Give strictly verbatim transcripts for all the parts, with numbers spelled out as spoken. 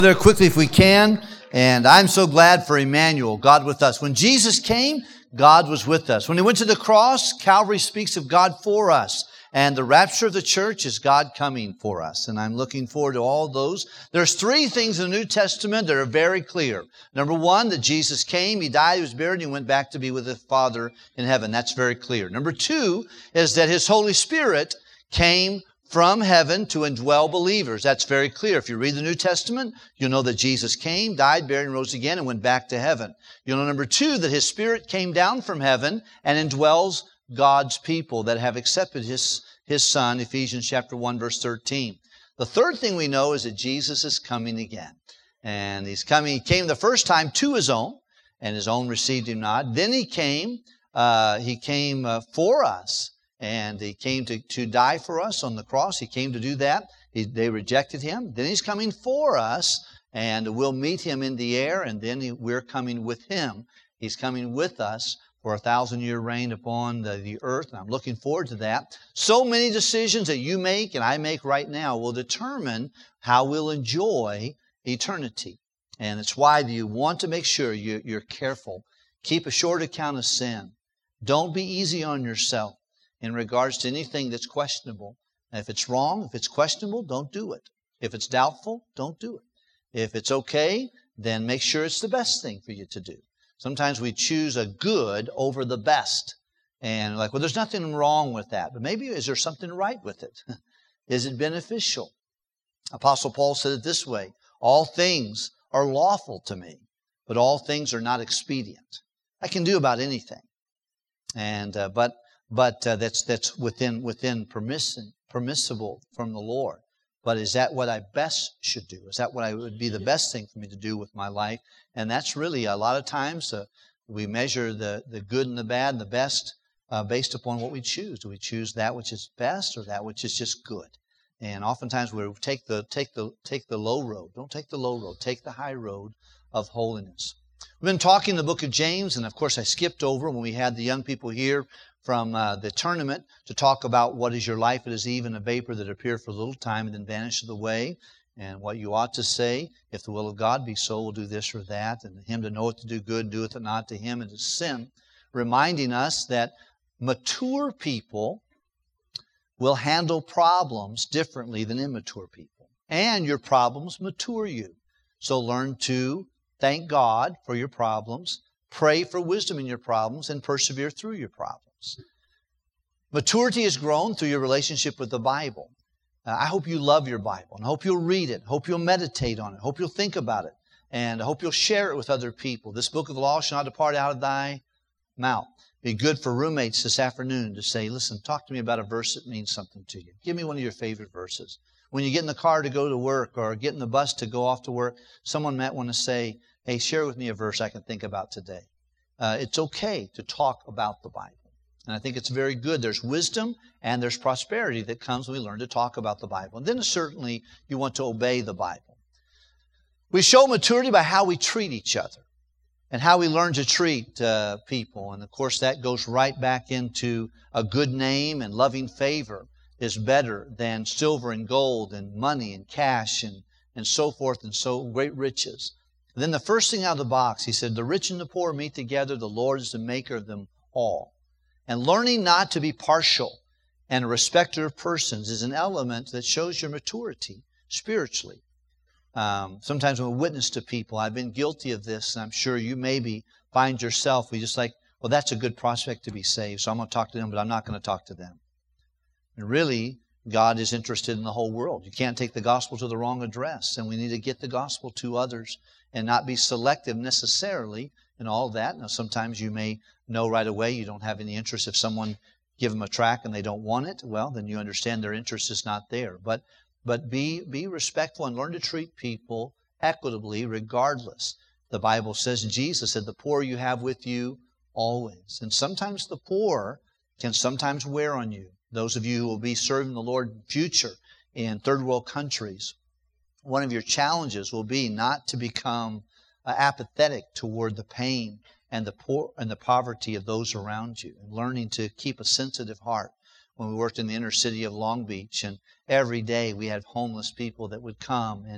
There quickly if we can, and I'm so glad for Emmanuel, God with us. When Jesus came, God was with us. When He went to the cross, Calvary speaks of God for us. And the rapture of the church is God coming for us. And I'm looking forward to all those. There's three things in the New Testament that are very clear. Number one, that Jesus came, He died, He was buried, and He went back to be with His Father in heaven. That's very clear. Number two is that His Holy Spirit came from heaven to indwell believers. That's very clear. If you read the New Testament, you'll know that Jesus came, died, buried, and rose again, and went back to heaven. You'll know, number two, that His Spirit came down from heaven and indwells God's people that have accepted His, His Son, Ephesians chapter one, verse thirteen. The third thing we know is that Jesus is coming again. And He's coming, He came the first time to His own, and His own received Him not. Then He came, uh, He came uh, for us. And He came to, to die for us on the cross. He came to do that. He, they rejected Him. Then He's coming for us, and we'll meet Him in the air, and then he, we're coming with Him. He's coming with us for a thousand-year reign upon the, the earth, and I'm looking forward to that. So many decisions that you make and I make right now will determine how we'll enjoy eternity. And it's why you want to make sure you, you're careful. Keep a short account of sin. Don't be easy on yourself in regards to anything that's questionable. If it's wrong, if it's questionable, don't do it. If it's doubtful, don't do it. If it's okay, then make sure it's the best thing for you to do. Sometimes we choose a good over the best. And like, well, there's nothing wrong with that. But maybe is there something right with it? Is it beneficial? Apostle Paul said it this way, all things are lawful to me, but all things are not expedient. I can do about anything. And, uh, but But uh, that's that's within within permission, permissible from the Lord. But is that what I best should do? Is that what I would be the best thing for me to do with my life? And that's really a lot of times uh, we measure the, the good and the bad and the best uh, based upon what we choose. Do we choose that which is best or that which is just good? And oftentimes we take the take the take the low road. Don't take the low road. Take the high road of holiness. We've been talking the book of James, and of course I skipped over when we had the young people here from uh, the tournament to talk about what is your life. It is even a vapor that appear for a little time and then vanisheth away. And what you ought to say, if the will of God be so, we'll do this or that. And Him to know it to do good, doeth it not, to him it is sin. Reminding us that mature people will handle problems differently than immature people. And your problems mature you. So learn to thank God for your problems, pray for wisdom in your problems, and persevere through your problems. Maturity is grown through your relationship with the Bible. Uh, I hope you love your Bible, and I hope you'll read it, hope you'll meditate on it, hope you'll think about it, and I hope you'll share it with other people. This book of the law shall not depart out of thy mouth. Be good for roommates this afternoon to say, listen, talk to me about a verse that means something to you. Give me one of your favorite verses. When you get in the car to go to work or get in the bus to go off to work, someone might want to say, hey, share with me a verse I can think about today. Uh, it's okay to talk about the Bible. And I think it's very good. There's wisdom and there's prosperity that comes when we learn to talk about the Bible. And then certainly you want to obey the Bible. We show maturity by how we treat each other and how we learn to treat uh, people. And of course that goes right back into a good name, and loving favor is better than silver and gold and money and cash and, and so forth and so great riches. And then the first thing out of the box, he said, the rich and the poor meet together. The Lord is the maker of them all. And learning not to be partial and a respecter of persons is an element that shows your maturity spiritually. Um, sometimes when we witness to people, I've been guilty of this, and I'm sure you maybe find yourself, we just like, well, that's a good prospect to be saved, so I'm going to talk to them, but I'm not going to talk to them. And really, God is interested in the whole world. You can't take the gospel to the wrong address, and we need to get the gospel to others and not be selective necessarily in all that. Now, sometimes you may know right away you don't have any interest. If someone give them a tract and they don't want it, well, then you understand their interest is not there. But but be be respectful and learn to treat people equitably regardless. The Bible says, Jesus said, the poor you have with you always. And sometimes the poor can sometimes wear on you. Those of you who will be serving the Lord in the future in third world countries, one of your challenges will be not to become uh, apathetic toward the pain and the poor and the poverty of those around you, and learning to keep a sensitive heart. When we worked in the inner city of Long Beach, and every day we had homeless people that would come, and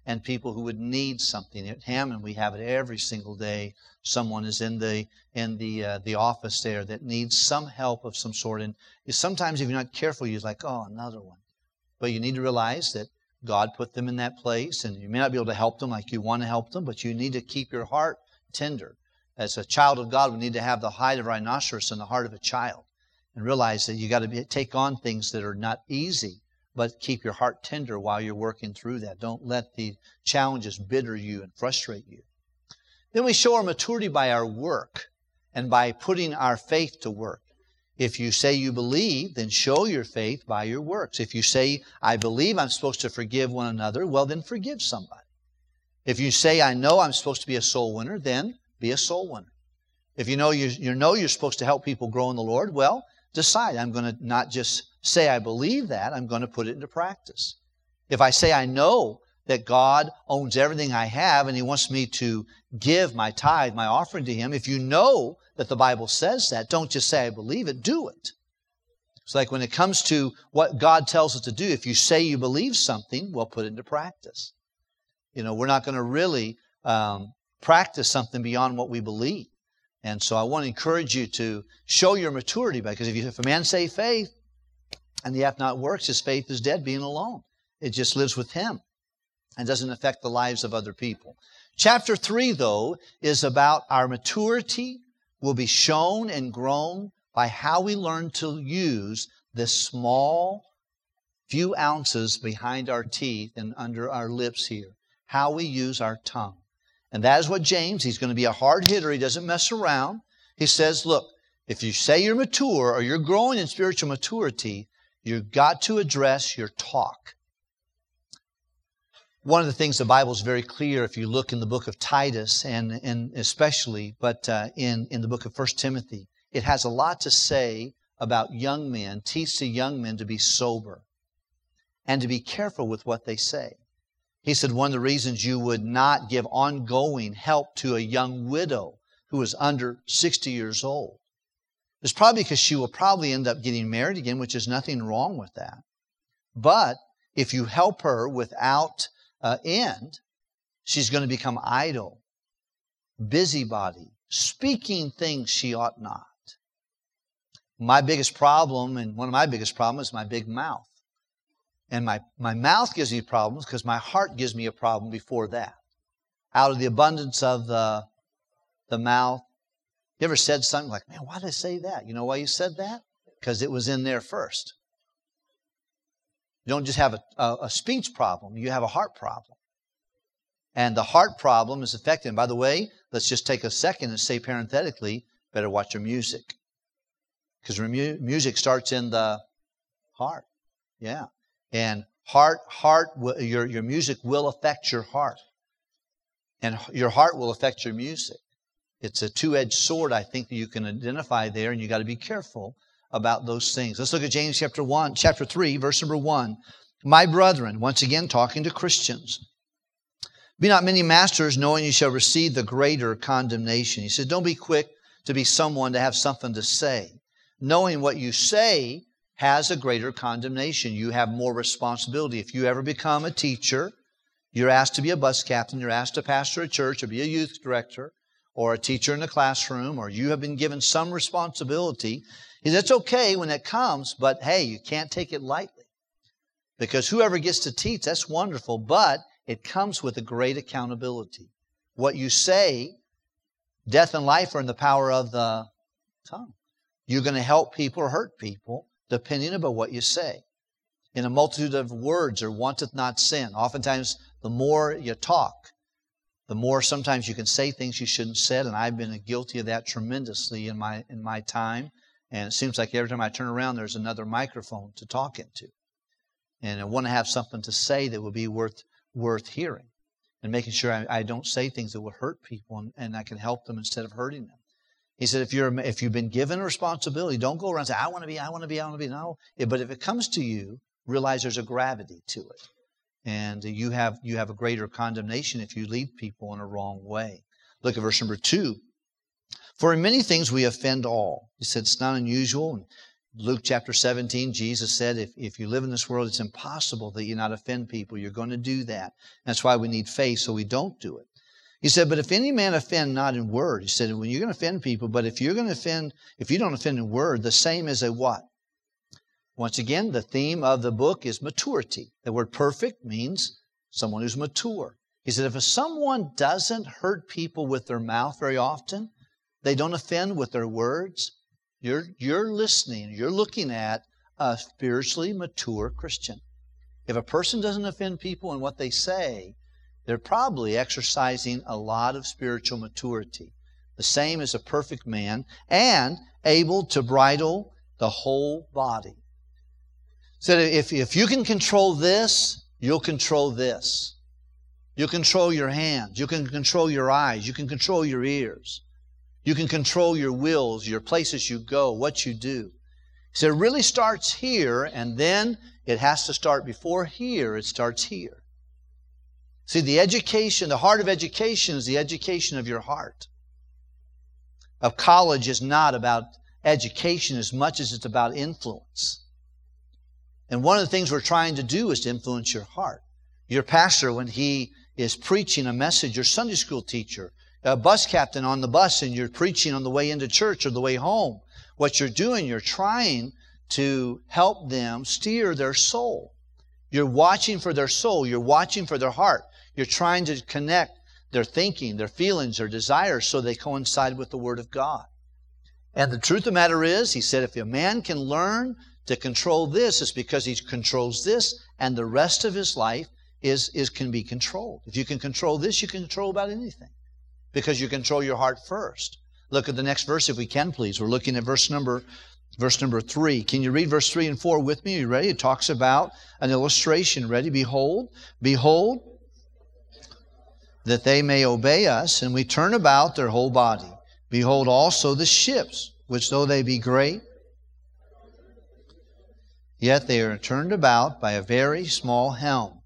and people who would need something. At Hammond, we have it every single day. Someone is in the in the uh, the office there that needs some help of some sort. And sometimes if you're not careful, you're like, oh, another one. But you need to realize that God put them in that place, and you may not be able to help them like you want to help them, but you need to keep your heart tender. As a child of God, we need to have the height of a rhinoceros and the heart of a child, and realize that you got to be, take on things that are not easy, but keep your heart tender while you're working through that. Don't let the challenges bitter you and frustrate you. Then we show our maturity by our work and by putting our faith to work. If you say you believe, then show your faith by your works. If you say, I believe I'm supposed to forgive one another, well, then forgive somebody. If you say, I know I'm supposed to be a soul winner, then be a soul winner. If you know you, you know you're supposed to help people grow in the Lord, well, decide. I'm going to not just say I believe that, I'm going to put it into practice. If I say I know that God owns everything I have and He wants me to give my tithe, my offering to Him, if you know that the Bible says that, don't just say I believe it, do it. It's like when it comes to what God tells us to do, if you say you believe something, well, put it into practice. You know, we're not going to really um, practice something beyond what we believe. And so I want to encourage you to show your maturity, because if, you, if a man say faith and he hath not works, his faith is dead, being alone. It just lives with him and doesn't affect the lives of other people. Chapter three, though, is about our maturity will be shown and grown by how we learn to use this small few ounces behind our teeth and under our lips here. How we use our tongue. And that is what James, he's going to be a hard hitter. He doesn't mess around. He says, look, if you say you're mature or you're growing in spiritual maturity, you've got to address your talk. One of the things the Bible is very clear, if you look in the book of Titus and, and especially, but uh, in, in the book of First Timothy, it has a lot to say about young men. Teach the young men to be sober and to be careful with what they say. He said one of the reasons you would not give ongoing help to a young widow who is under sixty years old is probably because she will probably end up getting married again, which is nothing wrong with that. But if you help her without uh, end, she's going to become idle, busybody, speaking things she ought not. My biggest problem, and one of my biggest problems, is my big mouth. And my, my mouth gives me problems because my heart gives me a problem before that. Out of the abundance of the, the mouth. You ever said something like, man, why did I say that? You know why you said that? Because it was in there first. You don't just have a, a, a speech problem. You have a heart problem. And the heart problem is affected. And by the way, let's just take a second and say parenthetically, better watch your music. Because music starts in the heart. Yeah. And heart, heart, your, your music will affect your heart. And your heart will affect your music. It's a two-edged sword, I think, that you can identify there, and you got to be careful about those things. Let's look at James chapter one, chapter three, verse number one. My brethren, once again talking to Christians, be not many masters, knowing you shall receive the greater condemnation. He says, don't be quick to be someone to have something to say. Knowing what you say has a greater condemnation. You have more responsibility. If you ever become a teacher, you're asked to be a bus captain, you're asked to pastor a church or be a youth director or a teacher in a classroom, or you have been given some responsibility. It's okay when it comes, but hey, you can't take it lightly. Because whoever gets to teach, that's wonderful, but it comes with a great accountability. What you say, death and life are in the power of the tongue. You're going to help people or hurt people depending upon what you say. In a multitude of words there wanteth not sin. Oftentimes, the more you talk, the more sometimes you can say things you shouldn't have said, and I've been guilty of that tremendously in my in my time. And it seems like every time I turn around, there's another microphone to talk into. And I want to have something to say that will be worth worth hearing, and making sure I, I don't say things that will hurt people, and, and I can help them instead of hurting them. He said, if you're if you've been given a responsibility, don't go around and say, I want to be, I want to be, I want to be. No. But if it comes to you, realize there's a gravity to it. And you have you have a greater condemnation if you lead people in a wrong way. Look at verse number two. For in many things we offend all. He said it's not unusual. Luke chapter seventeen, Jesus said, if, if you live in this world, it's impossible that you not offend people. You're going to do that. That's why we need faith so we don't do it. He said, but if any man offend not in word, he said, when you're going to offend people, but if you're going to offend, if you don't offend in word, the same as a what? Once again, the theme of the book is maturity. The word perfect means someone who's mature. He said, if someone doesn't hurt people with their mouth very often, they don't offend with their words, you're, you're listening, you're looking at a spiritually mature Christian. If a person doesn't offend people in what they say, they're probably exercising a lot of spiritual maturity. The same as a perfect man and able to bridle the whole body. So if, if you can control this, you'll control this. You'll control your hands. You can control your eyes. You can control your ears. You can control your wills, your places you go, what you do. So it really starts here, and then it has to start before here. It starts here. See, the education, the heart of education is the education of your heart. A college is not about education as much as it's about influence. And one of the things we're trying to do is to influence your heart. Your pastor, when he is preaching a message, your Sunday school teacher, a bus captain on the bus, and you're preaching on the way into church or the way home, what you're doing, you're trying to help them steer their soul. You're watching for their soul. You're watching for their heart. You're trying to connect their thinking, their feelings, their desires so they coincide with the Word of God. And the truth of the matter is, he said, if a man can learn to control this, it's because he controls this, and the rest of his life is, is can be controlled. If you can control this, you can control about anything because you control your heart first. Look at the next verse if we can, please. We're looking at verse number Verse number three. Can you read verse three and four with me? Are you ready? It talks about an illustration. Ready? Behold, behold, that they may obey us, and we turn about their whole body. Behold also the ships, which though they be great, yet they are turned about by a very small helm.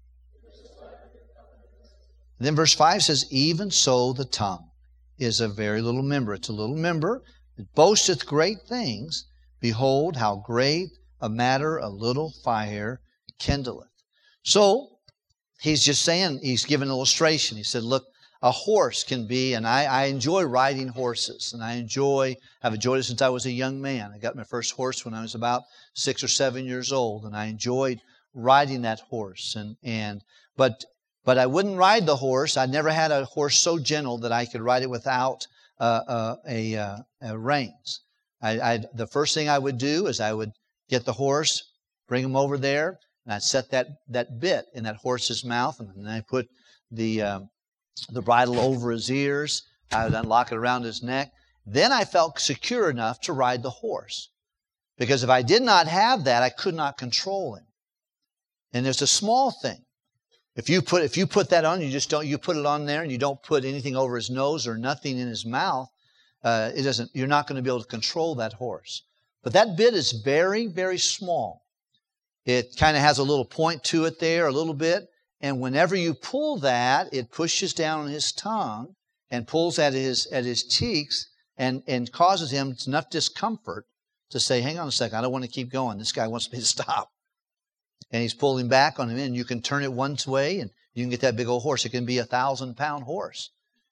And then verse five says, even so the tongue is a very little member. It's a little member. It boasteth great things. Behold, how great a matter a little fire kindleth. So, he's just saying, he's given an illustration. He said, look, a horse can be, and I, I enjoy riding horses, and I enjoy, I've enjoyed it since I was a young man. I got my first horse when I was about six or seven years old, and I enjoyed riding that horse. And, and but, but I wouldn't ride the horse. I never had a horse so gentle that I could ride it without uh, uh, a, uh, a reins. I, I'd, the first thing I would do is I would get the horse, bring him over there, and I'd set that, that bit in that horse's mouth, and then I put the, um, the bridle over his ears. I would unlock it around his neck. Then I felt secure enough to ride the horse. Because if I did not have that, I could not control him. And there's a small thing. If you put, if you put that on, you just don't, you put it on there and you don't put anything over his nose or nothing in his mouth, Uh, it doesn't, you're not going to be able to control that horse. But that bit is very, very small. It kind of has a little point to it there, a little bit. And whenever you pull that, it pushes down on his tongue and pulls at his, at his cheeks and, and causes him enough discomfort to say, hang on a second, I don't want to keep going. This guy wants me to stop. And he's pulling back on him, and you can turn it one way and you can get that big old horse. It can be a thousand pound horse.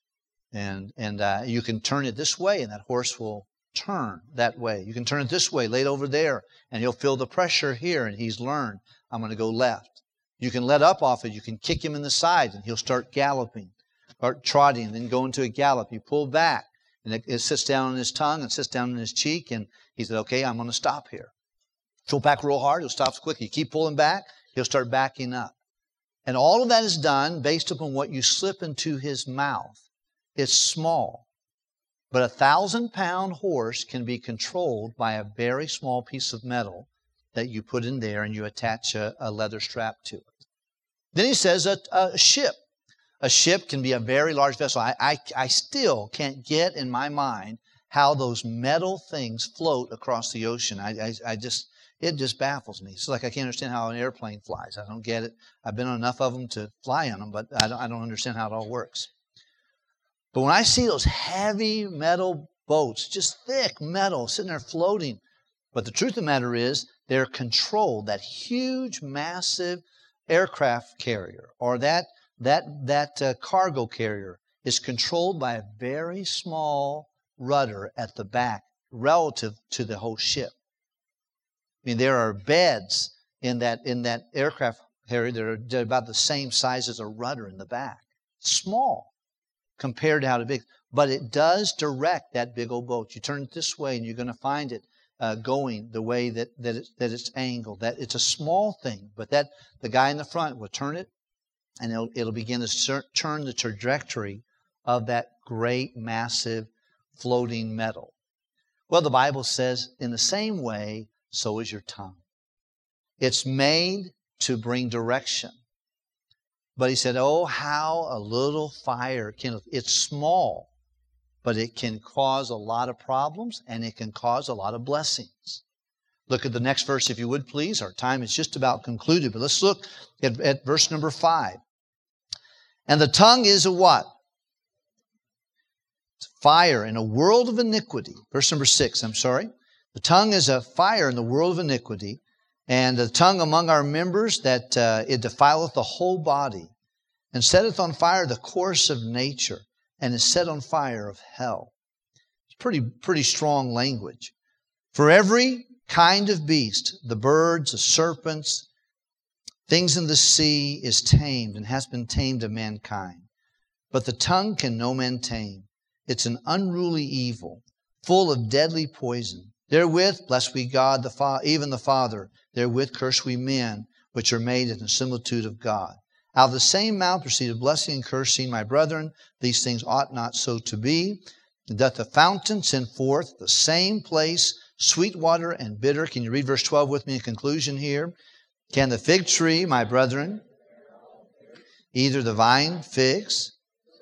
And and uh, you can turn it this way, and that horse will turn that way. You can turn it this way, lay it over there, and he'll feel the pressure here, and he's learned, I'm going to go left. You can let up off it. You can kick him in the side, and he'll start galloping, or trotting, and then go into a gallop. You pull back, and it, it sits down on his tongue and sits down on his cheek, and he said, okay, I'm going to stop here. Pull back real hard, he'll stop quickly. You keep pulling back, he'll start backing up. And all of that is done based upon what you slip into his mouth. It's small, but a thousand pound horse can be controlled by a very small piece of metal that you put in there and you attach a, a leather strap to it. Then he says a, a ship. A ship can be a very large vessel. I, I, I still can't get in my mind how those metal things float across the ocean. I, I, I just, it just baffles me. It's like I can't understand how an airplane flies. I don't get it. I've been on enough of them to fly on them, but I don't, I don't understand how it all works. But when I see those heavy metal boats, just thick metal, sitting there floating, But the truth of the matter is, they're controlled. That huge, massive aircraft carrier or that, that, that uh, cargo carrier is controlled by a very small rudder at the back relative to the whole ship. I mean, there are beds in that, in that aircraft carrier that are they're about the same size as a rudder in the back. Small compared to how big. But it does direct that big old boat. You turn it this way and you're going to find it uh, going the way that, that, it, that it's angled. That it's a small thing, but that the guy in the front will turn it and it'll, it'll begin to turn the trajectory of that great, massive, floating metal. Well, the Bible says in the same way, so is your tongue. It's made to bring direction. But he said, oh, how a little fire can, it's small, but it can cause a lot of problems and it can cause a lot of blessings. Look at the next verse, if you would, please. Our time is just about concluded, but let's look at, at verse number five. And the tongue is a what? It's fire in a world of iniquity. Verse number six, I'm sorry. The tongue is a fire in the world of iniquity, and the tongue among our members, that uh, it defileth the whole body, and setteth on fire the course of nature, and is set on fire of hell. It's pretty, pretty strong language. For every kind of beast, the birds, the serpents, things in the sea, is tamed, and has been tamed of mankind. But the tongue can no man tame. It's an unruly evil, full of deadly poison. Therewith bless we God, the Fa- even the Father. Therewith curse we men, which are made in the similitude of God. Out of the same mouth proceeded blessing and cursing. My brethren, these things ought not so to be. Doth the fountain send forth the same place, sweet water and bitter? Can you read verse twelve with me in conclusion here? Can the fig tree, my brethren, either the vine, figs?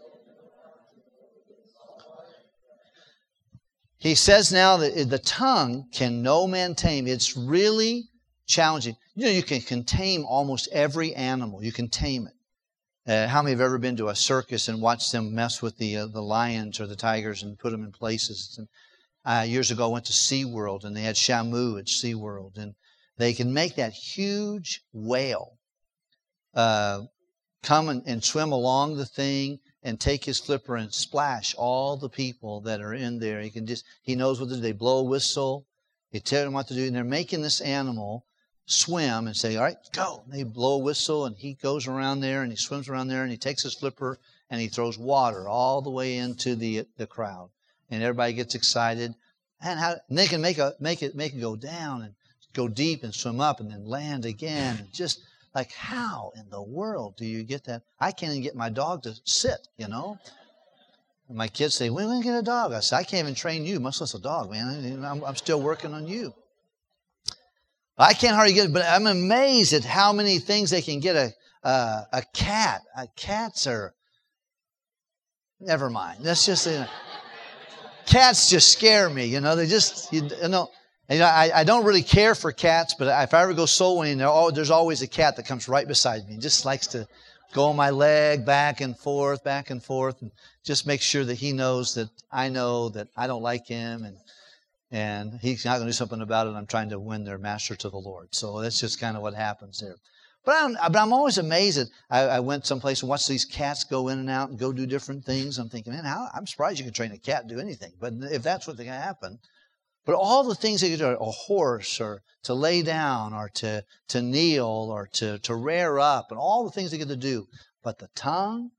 He says now that the tongue can no man tame. It's really challenging. You know, you can, can tame almost every animal. You can tame it. Uh, how many have ever been to a circus and watched them mess with the uh, the lions or the tigers and put them in places? And, uh, years ago, I went to SeaWorld, and they had Shamu at SeaWorld. And they can make that huge whale uh, come and, and swim along the thing and take his flipper and splash all the people that are in there. He can just, he knows what to do. They blow a whistle. They tell him what to do. And they're making this animal swim and say, all right, go. And they blow a whistle and he goes around there and he swims around there and he takes his flipper and he throws water all the way into the the crowd. And everybody gets excited. And, how, and they can make, a, make, it, make it go down and go deep and swim up and then land again. And just like, how in the world do you get that? I can't even get my dog to sit, you know. And my kids say, when are we going to get a dog? I say, I can't even train you, much less a dog, man. I'm, I'm still working on you. I can't hardly get it, but I'm amazed at how many things they can get. A uh, a cat. Uh, cats are, never mind. That's just, you know, cats just scare me, you know. They just, you, you know. And, you know, I, I don't really care for cats, but if I ever go soul winning, oh, there's always a cat that comes right beside me and just likes to go on my leg back and forth, back and forth, and just make sure that he knows that I know that I don't like him, and and he's not going to do something about it. I'm trying to win their master to the Lord. So that's just kind of what happens there. But I'm, but I'm always amazed. At, I, I went someplace and watched these cats go in and out and go do different things. I'm thinking, man, how, I'm surprised you can train a cat to do anything. But if that's what's going to happen. But all the things they can do, a horse, or to lay down, or to, to kneel, or to, to rear up, and all the things they get to do. But the tongue,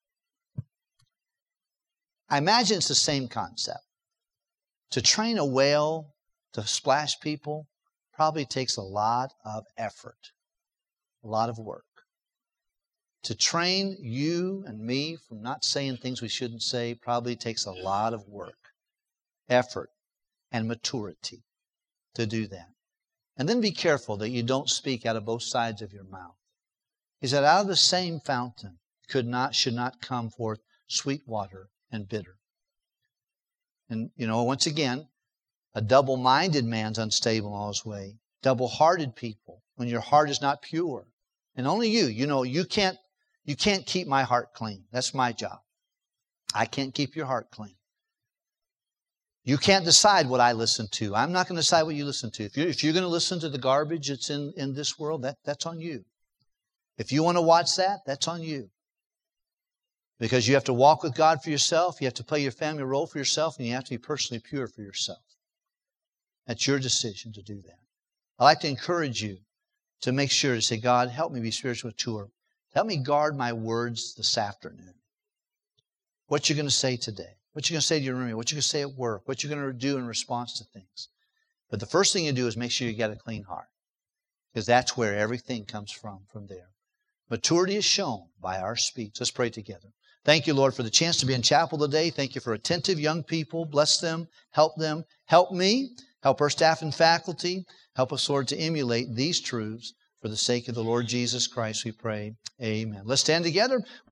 I imagine it's the same concept. To train a whale to splash people probably takes a lot of effort, a lot of work. To train you and me from not saying things we shouldn't say probably takes a lot of work, effort, and maturity to do that. And then be careful that you don't speak out of both sides of your mouth. He said, out of the same fountain could not, should not come forth sweet water and bitter. And, you know, once again, a double-minded man's unstable in all his way. Double-hearted people, when your heart is not pure. And only you, you know, you can't, you can't keep my heart clean. That's my job. I can't keep your heart clean. You can't decide what I listen to. I'm not going to decide what you listen to. If you're, if you're going to listen to the garbage that's in, in this world, that, that's on you. If you want to watch that, that's on you. Because you have to walk with God for yourself, you have to play your family role for yourself, and you have to be personally pure for yourself. That's your decision to do that. I'd like to encourage you to make sure to say, God, help me be spiritually mature. Help me guard my words this afternoon. What you're going to say today. What you're going to say to your roommate. What you're going to say at work. What you're going to do in response to things. But the first thing you do is make sure you get a clean heart. Because that's where everything comes from, from there. Maturity is shown by our speech. Let's pray together. Thank you, Lord, for the chance to be in chapel today. Thank you for attentive young people. Bless them. Help them. Help me. Help our staff and faculty. Help us, Lord, to emulate these truths. For the sake of the Lord Jesus Christ, we pray. Amen. Let's stand together.